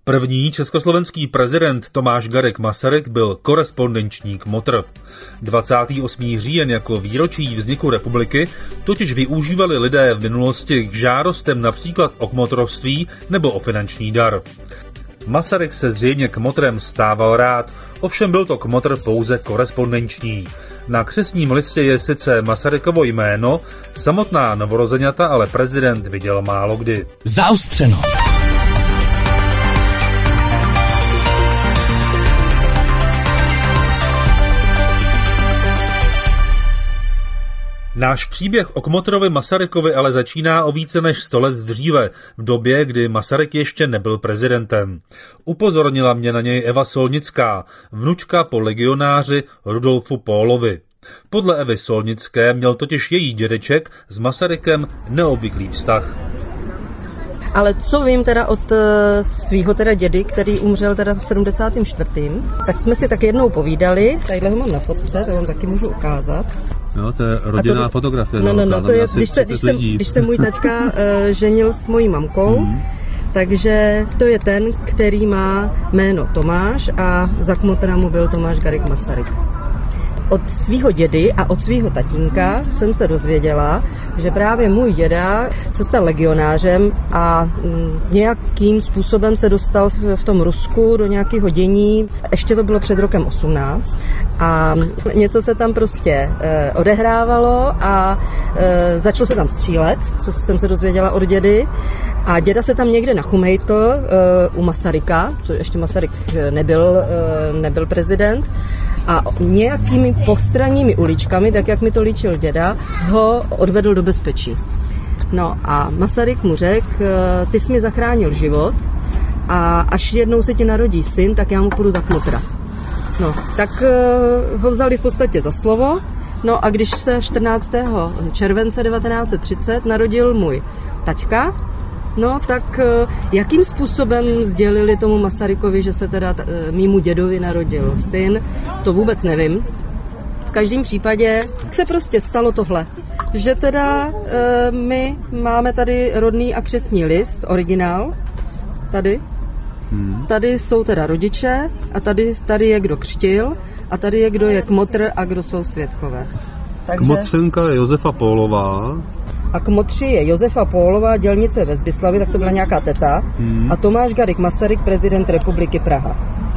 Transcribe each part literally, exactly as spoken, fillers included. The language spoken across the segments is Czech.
První československý prezident Tomáš Garrigue Masaryk byl korespondenční kmotr. dvacátého osmého října jako výročí vzniku republiky totiž využívali lidé v minulosti k žádostem například o kmotrovství nebo o finanční dar. Masaryk se zřejmě kmotrem stával rád, ovšem byl to kmotr pouze korespondenční. Na křestním listě je sice Masarykovo jméno, samotná novorozeňata ale prezident viděl málo kdy. Zaostřeno. Náš příběh o kmotrovi Masarykovi ale začíná o více než sto let dříve, v době, kdy Masaryk ještě nebyl prezidentem. Upozornila mě na něj Eva Solnická, vnučka po legionáři Rudolfu Pólovi. Podle Evy Solnické měl totiž její dědeček s Masarykem neobvyklý vztah. Ale co vím teda od svýho teda dědy, který umřel teda v sedmdesátém čtvrtém tak jsme si tak jednou povídali, tadyhle ho mám na fotce, to vám taky můžu ukázat. Jo, to je rodinná to, fotografie. No, no, no, to je, když se, když, se, když se můj tačka uh, ženil s mojí mamkou, hmm. takže to je ten, který má jméno Tomáš a za kmotra mu byl Tomáš Garrigue Masaryk. Od svého dědy a od svého tatínka jsem se dozvěděla, že právě můj děda se stal legionářem a nějakým způsobem se dostal v tom Rusku do nějakého dění. Ještě to bylo před rokem osmnáct a něco se tam prostě eh, odehrávalo a eh, začalo se tam střílet, co jsem se dozvěděla od dědy. A děda se tam někde nachumejtl uh, u Masaryka, co ještě Masaryk nebyl, uh, nebyl prezident, a nějakými postranními uličkami, tak jak mi to líčil děda, ho odvedl do bezpečí. No a Masaryk mu řekl, uh, ty jsi mi zachránil život a až jednou se ti narodí syn, tak já mu půjdu za kmotra. No, tak uh, ho vzali v podstatě za slovo. No a když se čtrnáctého července devatenáct set třicet narodil můj taťka, no tak jakým způsobem sdělili tomu Masarykovi, že se teda mýmu dědovi narodil syn, to vůbec nevím. V každém případě se prostě stalo tohle, že teda e, my máme tady rodný a křestní list, originál, tady. Hmm. Tady jsou teda rodiče a tady, tady je kdo křtil a tady je kdo je kmotr a kdo jsou svědkové. Takže... Kmotřenka je Josefa Pólová. A kmotři je Josefa Pólová, dělnice ve Zbyslavi, tak to byla nějaká teta, hmm. a Tomáš Garrigue Masaryk, prezident republiky Praha.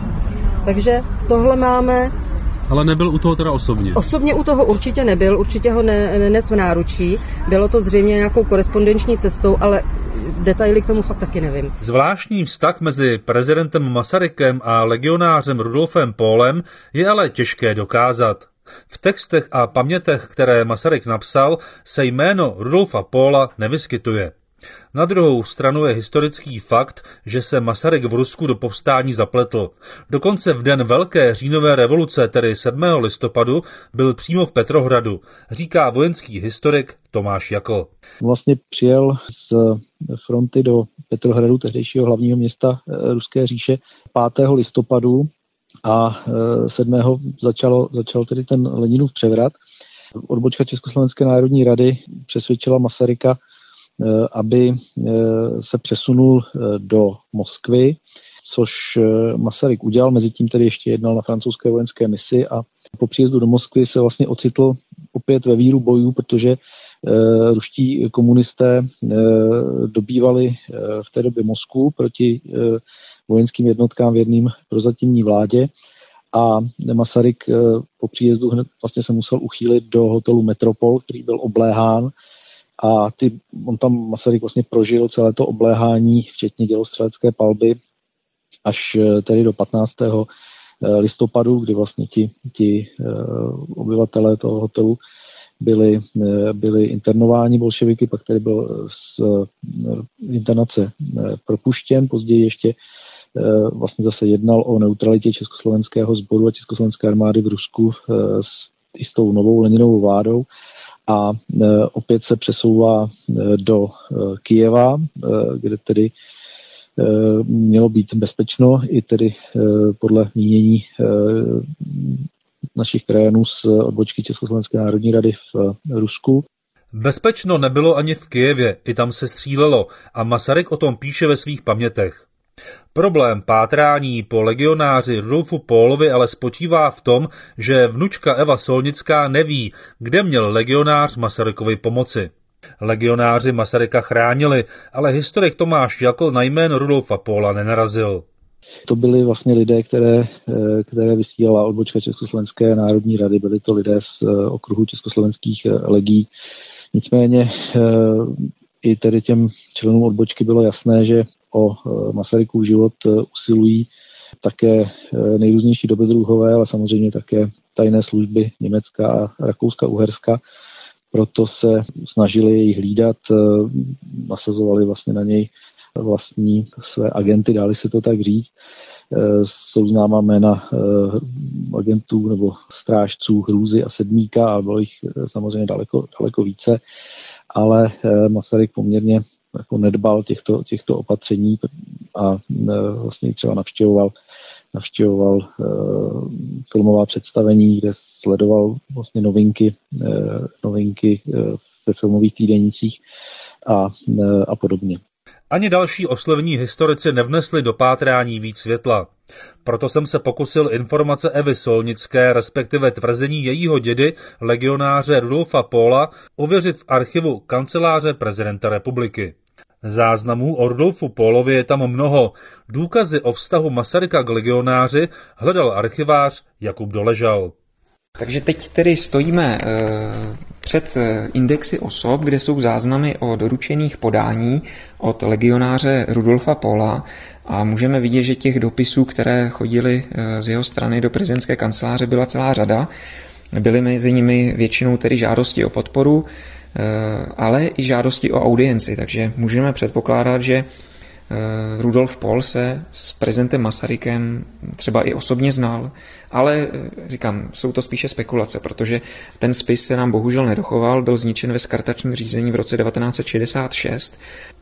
Takže tohle máme... Ale nebyl u toho teda osobně? Osobně u toho určitě nebyl, určitě ho ne, nenes v náručí. Bylo to zřejmě nějakou korespondenční cestou, ale detaily k tomu fakt taky nevím. Zvláštní vztah mezi prezidentem Masarykem a legionářem Rudolfem Pólem je ale těžké dokázat. V textech a pamětech, které Masaryk napsal, se jméno Rudolfa Póla nevyskytuje. Na druhou stranu je historický fakt, že se Masaryk v Rusku do povstání zapletl. Dokonce v den Velké říjnové revoluce, tedy sedmého listopadu, byl přímo v Petrohradu, říká vojenský historik Tomáš Jakl. Vlastně přijel z fronty do Petrohradu, tehdejšího hlavního města Ruské říše, pátého listopadu a sedmého začalo, začal tedy ten Leninův převrat. Odbočka Československé národní rady přesvědčila Masaryka, aby se přesunul do Moskvy, což Masaryk udělal, mezitím tedy ještě jednal na francouzské vojenské misi a po příjezdu do Moskvy se vlastně ocitl opět ve víru bojů, protože ruští komunisté dobývali v té době Moskvu proti vojenským jednotkám věrným prozatímní vládě a Masaryk po příjezdu hned vlastně se musel uchýlit do hotelu Metropol, který byl obléhán. A ty, on tam Masaryk vlastně prožil celé to obléhání, včetně dělostřelecké palby, až tedy do patnáctého listopadu, kdy vlastně ti, ti obyvatelé toho hotelu byli, byli internováni bolševiky, pak tedy byl z internace propuštěn, později ještě vlastně zase jednal o neutralitě československého sboru a československé armády v Rusku s, i s tou novou Leninovou vládou. A e, opět se přesouvá e, do e, Kyjeva, e, kde tedy e, mělo být bezpečno, i tedy e, podle mínění e, našich krajanů z odbočky Československé národní rady v e, Rusku. Bezpečno nebylo ani v Kyjevě, i tam se střílelo a Masaryk o tom píše ve svých pamětech. Problém pátrání po legionáři Rudolfu Pólovi ale spočívá v tom, že vnučka Eva Solnická neví, kde měl legionář Masarykovi pomoci. Legionáři Masaryka chránili, ale historik Tomáš Jakl na jméno Rudolfa Póla nenarazil. To byli vlastně lidé, které, které vysílala odbočka Československé národní rady, byli to lidé z okruhu československých legií. Nicméně i tedy těm členům odbočky bylo jasné, že o Masarykův život usilují také nejrůznější dobrodruhové, ale samozřejmě také tajné služby Německa a Rakouska-Uherska. Proto se snažili jej hlídat, nasazovali vlastně na něj vlastní své agenty, dali se to tak říct. Jsou známá jména agentů nebo strážců Hrůzy a Sedmíka a bylo jich samozřejmě daleko, daleko více, ale Masaryk poměrně jako nedbal těchto, těchto opatření a vlastně třeba navštěvoval, navštěvoval uh, filmová představení, kde sledoval vlastně novinky, uh, novinky uh, ve filmových týdenících a, uh, a podobně. Ani další oslovní historici nevnesli do pátrání víc světla. Proto jsem se pokusil informace Evy Solnické, respektive tvrzení jejího dědy, legionáře Rudolfa Póla, ověřit v archivu Kanceláře prezidenta republiky. Záznamů o Rudolfu Pólovi je tam mnoho. Důkazy o vztahu Masaryka k legionáři hledal archivář Jakub Doležal. Takže teď tedy stojíme e, před indexy osob, kde jsou záznamy o doručených podání od legionáře Rudolfa Póla a můžeme vidět, že těch dopisů, které chodily z jeho strany do prezidentské kanceláře, byla celá řada. Byly mezi nimi většinou tedy žádosti o podporu, ale i žádosti o audienci, takže můžeme předpokládat, že Rudolf Pól se s prezidentem Masarykem třeba i osobně znal, ale říkám, jsou to spíše spekulace, protože ten spis se nám bohužel nedochoval, byl zničen ve skartačním řízení v roce devatenáct set šedesát šest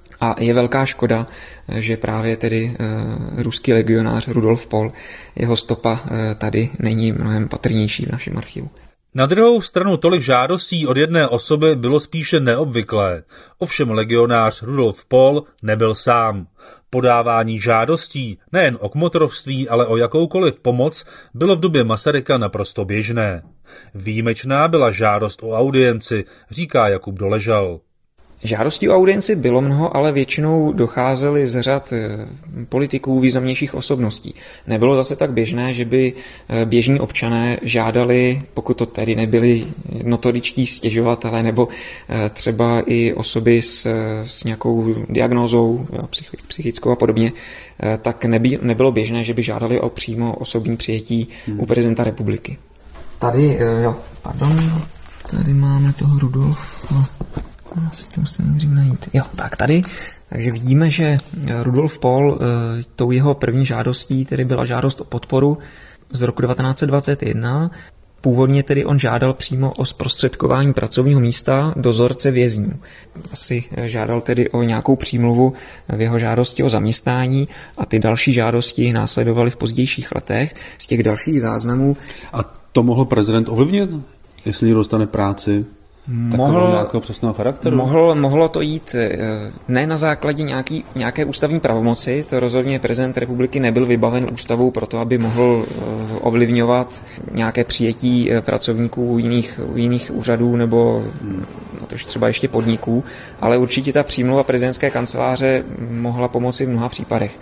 a je velká škoda, že právě tedy uh, ruský legionář Rudolf Pól, jeho stopa uh, tady není mnohem patrnější v našem archivu. Na druhou stranu tolik žádostí od jedné osoby bylo spíše neobvyklé. Ovšem legionář Rudolf Pól nebyl sám. Podávání žádostí nejen o kmotrovství, ale o jakoukoliv pomoc bylo v době Masaryka naprosto běžné. Výjimečná byla žádost o audienci, říká Jakub Doležal. Žádostí o audienci bylo mnoho, ale většinou docházely z řad politiků, významnějších osobností. Nebylo zase tak běžné, že by běžní občané žádali, pokud to tedy nebyli notoričtí stěžovatelé nebo třeba i osoby s, s nějakou diagnózou psychickou a podobně, tak neby, nebylo běžné, že by žádali o přímo osobní přijetí hmm. u prezidenta republiky. Tady, jo, pardon, tady máme toho Rudolfa. Já si to musím nejdřív najít. Jo, tak tady. Takže vidíme, že Rudolf Pól, tou jeho první žádostí tedy byla žádost o podporu z roku devatenáct set dvacet jedna. Původně tedy on žádal přímo o zprostředkování pracovního místa dozorce vězňů. Asi žádal tedy o nějakou přímluvu v jeho žádosti o zaměstnání a ty další žádosti následovaly v pozdějších letech. Z těch dalších záznamů. A to mohl prezident ovlivnit, jestli někdo dostane práci? Mohl, nějakého přesného charakteru? Mohlo, mohlo to jít ne na základě nějaký, nějaké ústavní pravomoci, to rozhodně prezident republiky nebyl vybaven ústavou pro to, aby mohl ovlivňovat nějaké přijetí pracovníků u jiných, u jiných úřadů nebo hmm. no, třeba ještě podniků, ale určitě ta přímluva prezidentské kanceláře mohla pomoci v mnoha případech.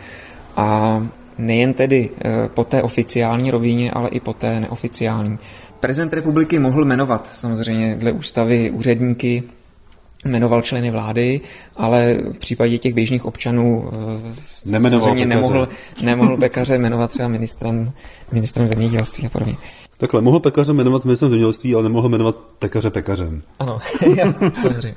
A nejen tedy po té oficiální rovině, ale i po té neoficiální. Prezident republiky mohl jmenovat samozřejmě dle ústavy úředníky, jmenoval členy vlády, ale v případě těch běžných občanů samozřejmě nemohl, nemohl pekaře jmenovat třeba ministrem, ministrem zemědělství a podobně. Takhle, mohl pekaře jmenovat ministrem zemědělství, ale nemohl jmenovat pekaře pekařem. Ano, samozřejmě.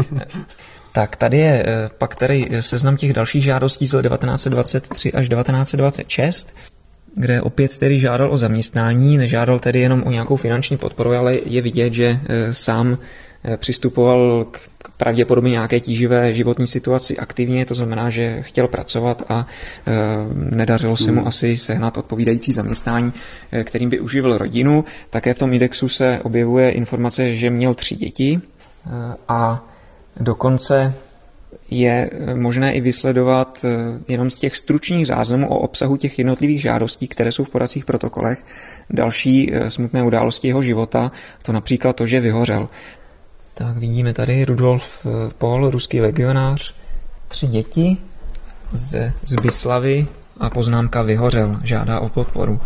Tak tady je pak tady seznam těch dalších žádostí z let devatenáct set dvacet tři až devatenáct set dvacet šest, kde opět tedy žádal o zaměstnání, nežádal tedy jenom o nějakou finanční podporu, ale je vidět, že sám přistupoval k pravděpodobně nějaké tíživé životní situaci aktivně, to znamená, že chtěl pracovat a nedařilo se mu hmm. asi sehnat odpovídající zaměstnání, kterým by uživil rodinu. Také v tom indexu se objevuje informace, že měl tři děti a dokonce je možné i vysledovat jenom z těch stručných záznamů o obsahu těch jednotlivých žádostí, které jsou v podacích protokolech. Další smutné události jeho života, to například to, že vyhořel. Tak vidíme tady Rudolf Pohl, ruský legionář, tři děti z Zbyslavy a poznámka vyhořel, žádá o podporu.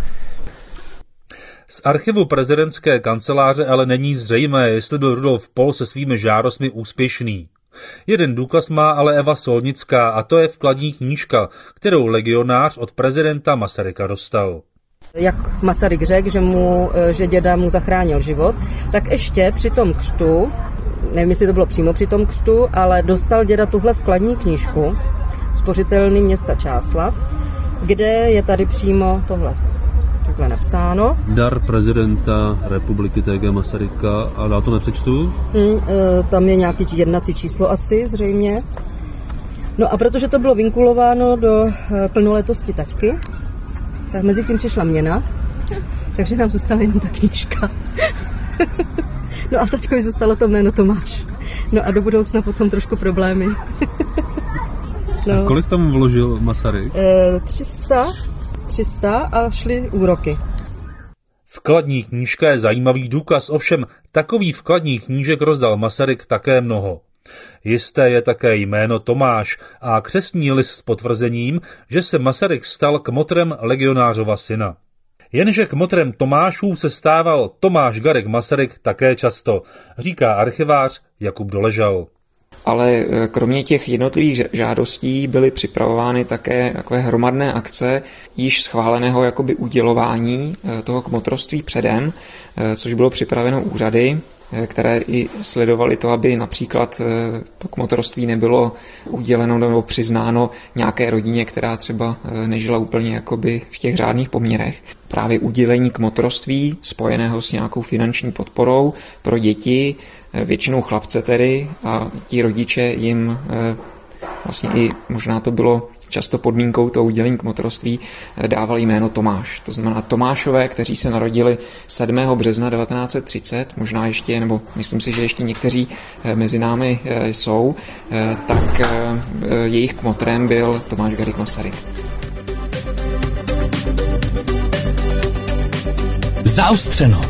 Z archivu prezidentské kanceláře ale není zřejmé, jestli byl Rudolf Pohl se svými žádostmi úspěšný. Jeden důkaz má ale Eva Solnická a to je vkladní knížka, kterou legionář od prezidenta Masaryka dostal. Jak Masaryk řekl, že, mu, že děda mu zachránil život, tak ještě při tom křtu, nevím, jestli to bylo přímo při tom křtu, ale dostal děda tuhle vkladní knížku spořitelny města Čáslav, kde je tady přímo tohle takhle napsáno. Dar prezidenta republiky T G Masaryka, a dál to nepřečtu? Hmm, tam je nějaký jednací číslo asi, zřejmě. No a protože to bylo vinkulováno do plnoletosti taťky, tak mezi tím přišla měna, takže nám zůstala jen ta knížka. No a taťkovi zůstalo to jméno Tomáš. No a do budoucna potom trošku problémy. No. A kolik tam vložil Masaryk? E, tři sta a šly úroky. Vkladní knížka je zajímavý důkaz, ovšem takový vkladní knížek rozdal Masaryk také mnoho. Jisté je také jméno Tomáš a křestní list s potvrzením, že se Masaryk stal kmotrem legionářova syna. Jenže kmotrem Tomášů se stával Tomáš Garrigue Masaryk také často, říká archivář Jakub Doležal. Ale kromě těch jednotlivých žádostí byly připravovány také takové hromadné akce již schváleného jakoby udělování toho kmotroství předem, což bylo připraveno úřady, které i sledovaly to, aby například to kmotroství nebylo uděleno nebo přiznáno nějaké rodině, která třeba nežila úplně jakoby v těch řádných poměrech. Právě udělení kmotroství spojeného s nějakou finanční podporou pro děti, většinou chlapce tedy, a ti rodiče jim vlastně i možná to bylo často podmínkou toho udělení kmotroství, dávali jméno Tomáš. To znamená Tomášové, kteří se narodili sedmého března devatenáct set třicet, možná ještě, nebo myslím si, že ještě někteří mezi námi jsou, tak jejich kmotrem byl Tomáš Garrigue Masaryk. Zaostřeno.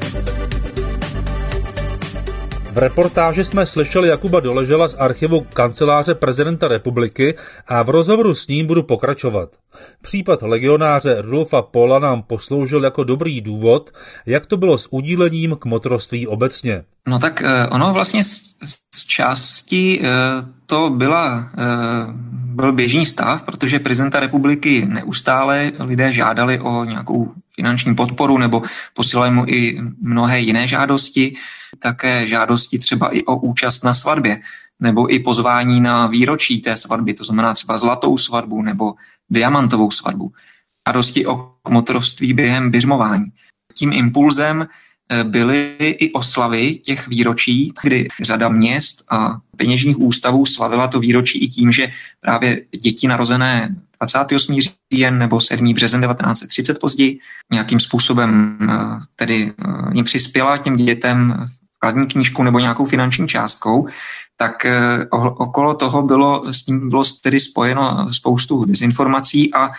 V reportáži jsme slyšeli Jakuba Doležela z archivu kanceláře prezidenta republiky a v rozhovoru s ním budu pokračovat. Případ legionáře Rudolfa Pohla nám posloužil jako dobrý důvod, jak to bylo s udílením kmotroství obecně. No tak ono vlastně z, z části to byla, byl běžný stav, protože prezidenta republiky neustále lidé žádali o nějakou finanční podporu nebo posílali mu i mnohé jiné žádosti, také žádosti třeba i o účast na svatbě nebo i pozvání na výročí té svatby, to znamená třeba zlatou svatbu nebo diamantovou svatbu. Žádosti o kmotrovství během biřmování. Tím impulzem byly i oslavy těch výročí, kdy řada měst a peněžních ústavů slavila to výročí i tím, že právě děti narozené dvacátého osmého října nebo sedmého března devatenáct set třicet později nějakým způsobem tedy jim přispěla těm dětem vkladní knížku nebo nějakou finanční částkou, tak okolo toho bylo s tím bylo tedy spojeno spoustu dezinformací a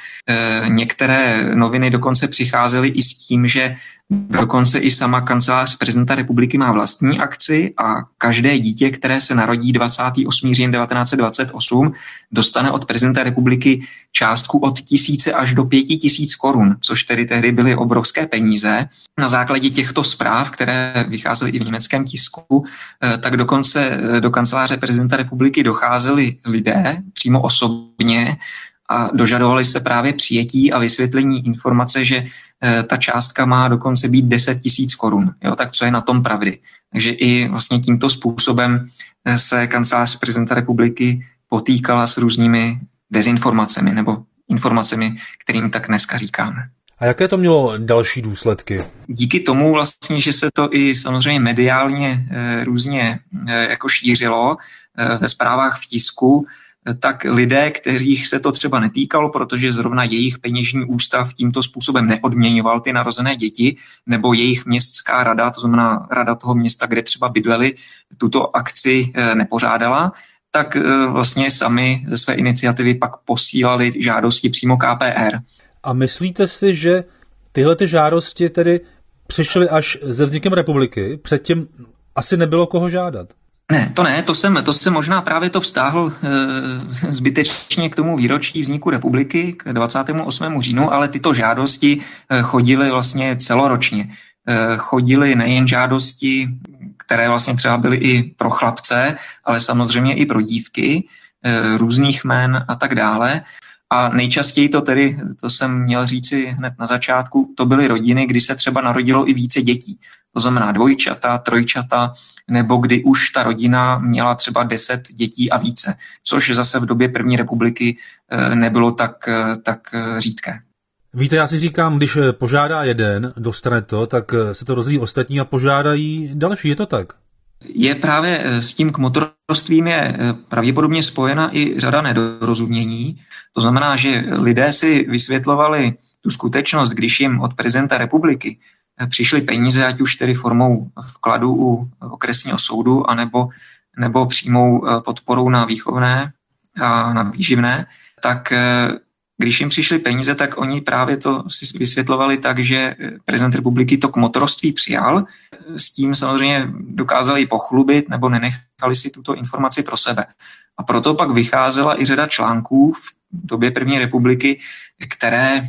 některé noviny dokonce přicházely i s tím, že dokonce i sama kancelář prezidenta republiky má vlastní akci a každé dítě, které se narodí dvacátého osmého října devatenáct set dvacet osm, dostane od prezidenta republiky částku od tisíce až do pěti tisíc korun, což tedy tehdy byly obrovské peníze. Na základě těchto zpráv, které vycházely i v německém tisku, tak dokonce do kanceláře prezidenta republiky docházeli lidé přímo osobně a dožadovali se právě přijetí a vysvětlení informace, že ta částka má dokonce být deset tisíc korun. Jo, tak co je na tom pravdy? Takže i vlastně tímto způsobem se kancelář prezidenta republiky potýkala s různými dezinformacemi nebo informacemi, kterým tak dneska říkáme. A jaké to mělo další důsledky? Díky tomu vlastně, že se to i samozřejmě mediálně e, různě e, jako šířilo e, ve zprávách v tisku, tak lidé, kterých se to třeba netýkalo, protože zrovna jejich peněžní ústav tímto způsobem neodměňoval ty narozené děti, nebo jejich městská rada, to znamená rada toho města, kde třeba bydleli, tuto akci nepořádala, tak vlastně sami ze své iniciativy pak posílali žádosti přímo K P R. A myslíte si, že tyhle ty žádosti tedy přišly až se vznikem republiky? Předtím asi nebylo koho žádat. Ne, to ne, to jsem, to jsem možná právě to vztáhl e, zbytečně k tomu výročí vzniku republiky, k dvacátému osmému říjnu, ale tyto žádosti e, chodily vlastně celoročně. E, chodily nejen žádosti, které vlastně třeba byly i pro chlapce, ale samozřejmě i pro dívky, e, různých jmen a tak dále. A nejčastěji to tedy, to jsem měl říci hned na začátku, to byly rodiny, kdy se třeba narodilo i více dětí. To znamená dvojčata, trojčata, nebo kdy už ta rodina měla třeba deset dětí a více, což zase v době první republiky nebylo tak, tak řídké. Víte, já si říkám, když požádá jeden, dostane to, tak se to rozdělí ostatní a požádají další, je to tak? Je právě s tím kmotrostvím je pravděpodobně spojena i řada nedorozumění. To znamená, že lidé si vysvětlovali tu skutečnost, když jim od prezidenta republiky přišly peníze, ať už tedy formou vkladu u okresního soudu, anebo, nebo přímou podporou na výchovné a na výživné, tak když jim přišly peníze, tak oni právě to si vysvětlovali tak, že prezident republiky to kmotroství přijal. S tím samozřejmě dokázali pochlubit nebo nenechali si tuto informaci pro sebe. A proto pak vycházela i řada článků v době první republiky, které,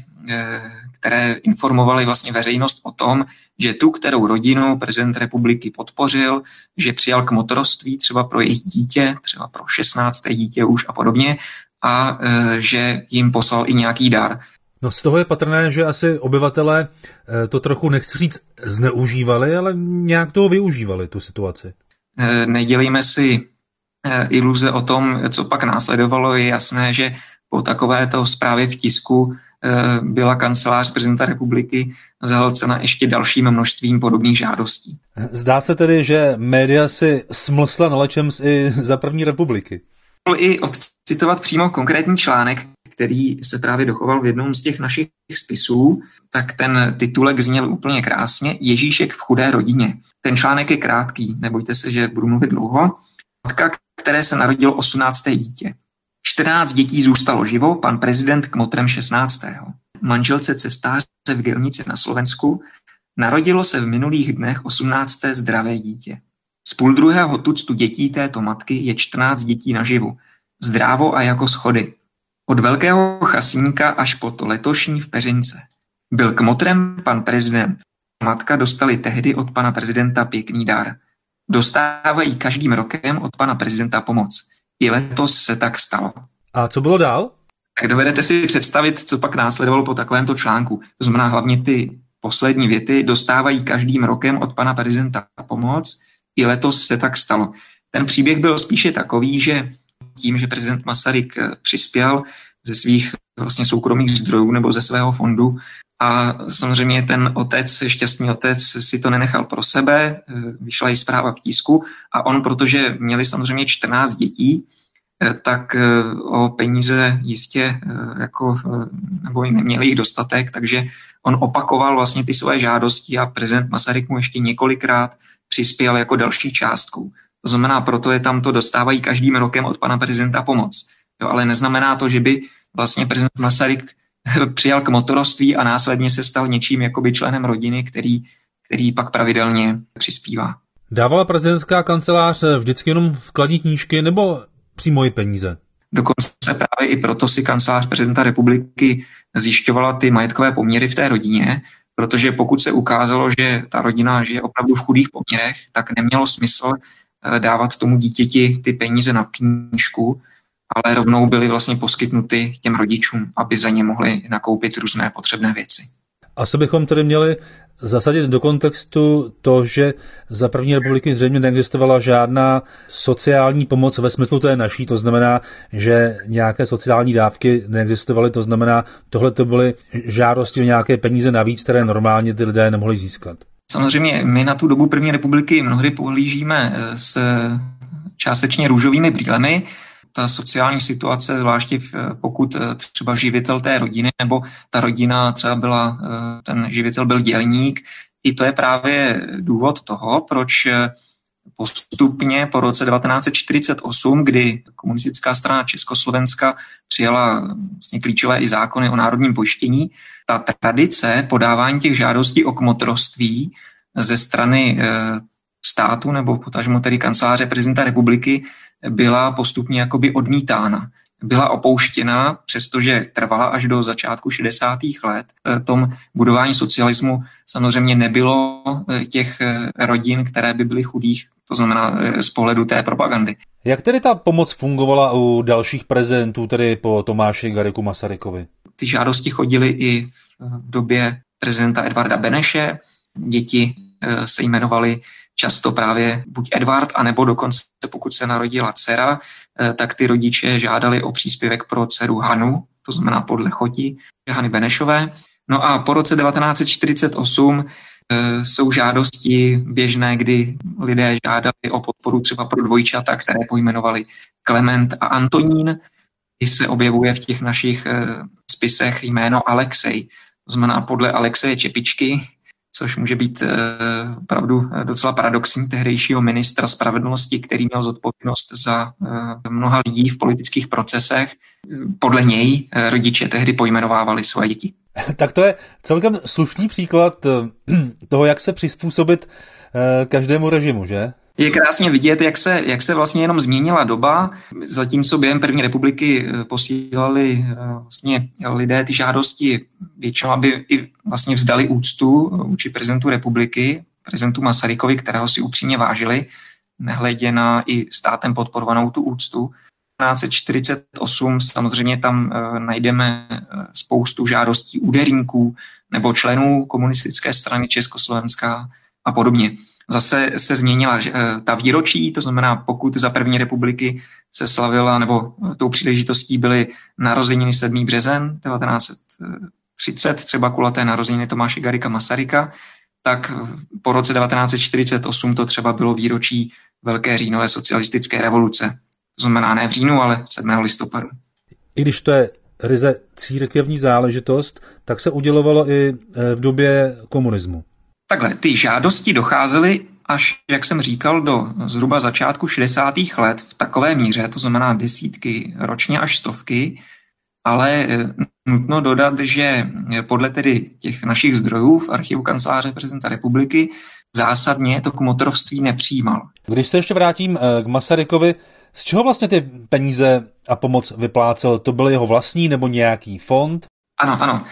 které informovaly vlastně veřejnost o tom, že tu, kterou rodinu prezident republiky podpořil, že přijal kmotroství třeba pro jejich dítě, třeba pro šestnácté dítě už a podobně, a e, že jim poslal i nějaký dar. No z toho je patrné, že asi obyvatelé to trochu, nechci říct, zneužívali, ale nějak toho využívali, tu situaci. E, nedělejme si e, iluze o tom, co pak následovalo. Je jasné, že po takovéto zprávě v tisku e, byla kancelář prezidenta republiky zahlcena ještě dalším množstvím podobných žádostí. Zdá se tedy, že média si smlsla na lecčems i za první republiky. I odcitovat přímo konkrétní článek, který se právě dochoval v jednom z těch našich spisů, tak ten titulek zněl úplně krásně: Ježíšek v chudé rodině. Ten článek je krátký, nebojte se, že budu mluvit dlouho. Matka, které se narodilo osmnácté dítě. čtrnáct dětí zůstalo živo, pan prezident kmotrem šestnáctého Manželce cestáře v Gelnici na Slovensku narodilo se v minulých dnech osmnácté zdravé dítě. Z půl druhého tuctu dětí této matky je čtrnáct dětí naživu. Zdrávo a jako schody. Od velkého chasínka až po to letošní v Peřince. Byl kmotrem pan prezident. Matka dostali tehdy od pana prezidenta pěkný dar. Dostávají každým rokem od pana prezidenta pomoc. I letos se tak stalo. A co bylo dál? Tak dovedete si představit, co pak následovalo po takovémto článku. To znamená hlavně ty poslední věty: dostávají každým rokem od pana prezidenta pomoc. I letos se tak stalo. Ten příběh byl spíše takový, že tím, že prezident Masaryk přispěl ze svých vlastně soukromých zdrojů nebo ze svého fondu, a samozřejmě ten otec, šťastný otec, si to nenechal pro sebe, vyšla i zpráva v tisku a on, protože měli samozřejmě čtrnáct dětí, tak o peníze jistě jako, nebo neměli jich dostatek, takže on opakoval vlastně ty své žádosti a prezident Masaryk mu ještě několikrát přispěl jako další částkou. To znamená, proto je tam to dostávají každým rokem od pana prezidenta pomoc. Jo, ale neznamená to, že by vlastně prezident Masaryk přijal kmotroství a následně se stal něčím jakoby členem rodiny, který, který pak pravidelně přispívá. Dávala prezidentská kancelář vždycky jenom vkladní knížky nebo přímo i peníze? Dokonce právě i proto si kancelář prezidenta republiky zjišťovala ty majetkové poměry v té rodině, protože pokud se ukázalo, že ta rodina žije opravdu v chudých poměrech, tak nemělo smysl dávat tomu dítěti ty peníze na knížku, ale rovnou byly vlastně poskytnuty těm rodičům, aby za ně mohli nakoupit různé potřebné věci. Asi bychom tedy měli zasadit do kontextu to, že za první republiky zřejmě neexistovala žádná sociální pomoc ve smyslu té naší, to znamená, že nějaké sociální dávky neexistovaly, to znamená, tohle to byly žádosti o nějaké peníze navíc, které normálně ty lidé nemohli získat. Samozřejmě my na tu dobu první republiky mnohdy pohlížíme s částečně růžovými brýlemi. Ta sociální situace, zvláště pokud třeba živitel té rodiny nebo ta rodina třeba byla, ten živitel byl dělník, i to je právě důvod toho, proč postupně po roce devatenáct set čtyřicet osm, kdy komunistická strana Československa přijala vlastně klíčové i zákony o národním pojištění, ta tradice podávání těch žádostí o kmotrovství ze strany státu nebo potažmo tedy kanceláře prezidenta republiky byla postupně jakoby odmítána. Byla opouštěna, přestože trvala až do začátku šedesátých let. V tom budování socialismu samozřejmě nebylo těch rodin, které by byly chudých, to znamená z pohledu té propagandy. Jak tedy ta pomoc fungovala u dalších prezidentů, tedy po Tomáši Garrigu Masarykovi? Ty žádosti chodily i v době prezidenta Edvarda Beneše. Děti se jmenovaly často právě buď Edvard, anebo dokonce pokud se narodila dcera, tak ty rodiče žádali o příspěvek pro dceru Hanu, to znamená podle choti Hany Benešové. No a po roce devatenáct set čtyřicet osm e, jsou žádosti běžné, kdy lidé žádali o podporu třeba pro dvojčata, které pojmenovali Klement a Antonín. Když se objevuje v těch našich e, spisech jméno Alexej, to znamená podle Alexeje Čepičky, což může být opravdu docela paradoxní tehdejšího ministra spravedlnosti, který měl zodpovědnost za mnoha lidí v politických procesech. Podle něj rodiče tehdy pojmenovávali své děti. Tak to je celkem slušný příklad toho, jak se přizpůsobit každému režimu, že? Je krásně vidět, jak se, jak se vlastně jenom změnila doba, zatímco během první republiky posílali vlastně lidé ty žádosti většinou, aby i vlastně vzdali úctu vůči prezidentu republiky, prezidentu Masarykovi, kterého si upřímně vážili, nehledě na i státem podporovanou tu úctu. devatenáct set čtyřicet osm samozřejmě tam najdeme spoustu žádostí úderníků nebo členů komunistické strany Československa a podobně. Zase se změnila ta výročí, to znamená, pokud za první republiky se slavila, nebo tou příležitostí byly narozeniny sedmý březen devatenáct set třicet, třeba kulaté narozeniny Tomáše Garriga Masaryka, tak po roce devatenáct set čtyřicet osm to třeba bylo výročí Velké říjnové socialistické revoluce. To znamená ne v říjnu, ale sedmého listopadu. I když to je ryze církevní záležitost, tak se udělovalo i v době komunismu. Takhle, ty žádosti docházely až, jak jsem říkal, do zhruba začátku šedesátých let v takové míře, to znamená desítky ročně až stovky, ale nutno dodat, že podle tedy těch našich zdrojů v archivu kanceláře prezidenta republiky zásadně to kmotrovství nepřijímal. Když se ještě vrátím k Masarykovi, z čeho vlastně ty peníze a pomoc vyplácel? To byl jeho vlastní nebo nějaký fond? Ano, ano.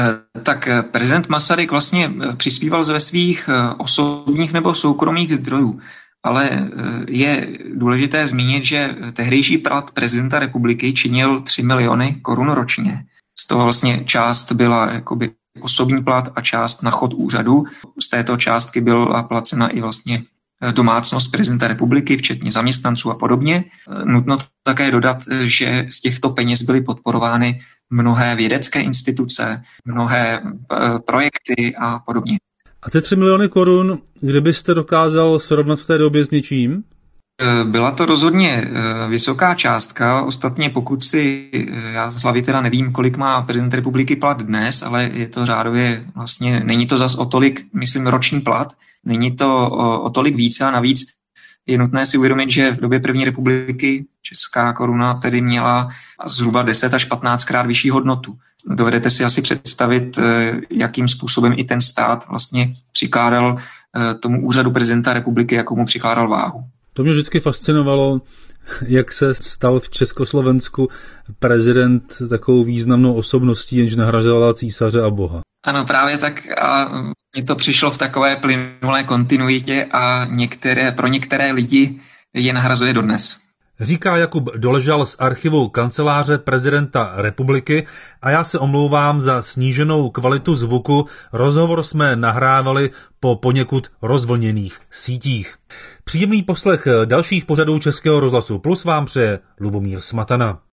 Tak prezident Masaryk vlastně přispíval ze svých osobních nebo soukromých zdrojů, ale je důležité zmínit, že tehdejší plat prezidenta republiky činil tři miliony korun ročně. Z toho vlastně část byla jakoby osobní plat a část na chod úřadu. Z této částky byla placena i vlastně domácnost prezidenta republiky, včetně zaměstnanců a podobně. Nutno také dodat, že z těchto peněz byly podporovány mnohé vědecké instituce, mnohé projekty a podobně. A ty tři miliony korun, kdybyste dokázal srovnat v té době s něčím? Byla to rozhodně vysoká částka, ostatně pokud si, já z hlavy teda nevím, kolik má prezident republiky plat dnes, ale je to řádově vlastně, není to zas o tolik, myslím, roční plat, není to o, o tolik více a navíc je nutné si uvědomit, že v době první republiky česká koruna tedy měla zhruba deset až patnáctkrát vyšší hodnotu. Dovedete si asi představit, jakým způsobem i ten stát vlastně přikládal tomu úřadu prezidenta republiky, jakou mu přikládal váhu. To mě vždycky fascinovalo, jak se stal v Československu prezident takovou významnou osobností, jenž nahrazovala císaře a boha. Ano, právě tak a mně to přišlo v takové plynulé kontinuitě a některé, pro některé lidi je nahrazuje dodnes. Říká Jakub Doležal z archivu kanceláře prezidenta republiky a já se omlouvám za sníženou kvalitu zvuku. Rozhovor jsme nahrávali po poněkud rozvlněných sítích. Příjemný poslech dalších pořadů Českého rozhlasu Plus vám přeje Lubomír Smatana.